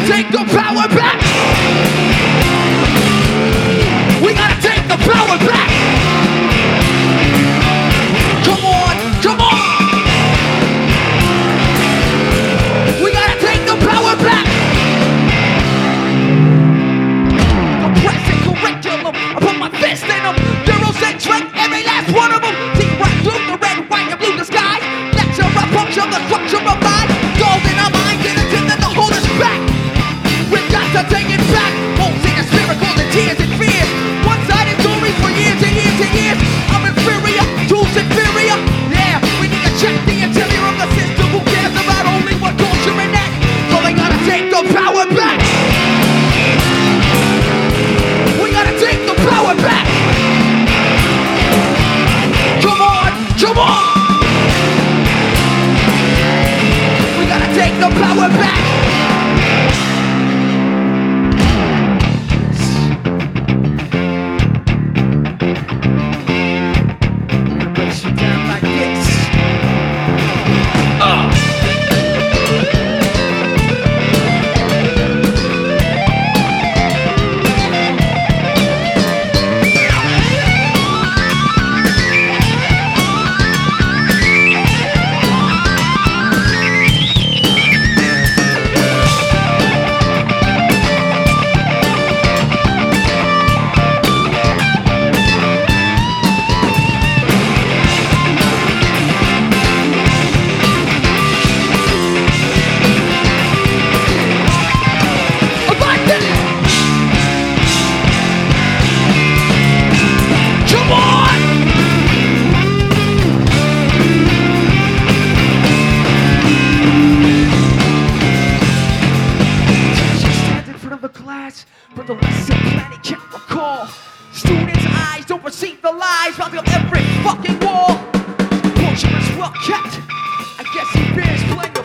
take the power back. We gotta take the power back. Come on, come on. We gotta take the power back. The present curriculum, I put my fist in them. Eurocentric, every last one of them. See right through the red, white, and blue disguise. Lecture a function, the structure of life. Gold in our mind, and it's in the hold us back. We've got to take it back. Won't see the miracles and tears and fears. One-sided stories for years and years and years. I'm inferior, tools inferior. Yeah, we need to check the interior of the system. Who cares about only what culture and that? So they gotta take the power back. We gotta take the power back. Come on, come on. We gotta take the power back. But the lesson plan he can't recall. Students' eyes don't perceive the lies found on every fucking wall. Portrait is well kept. I guess he bears plenty.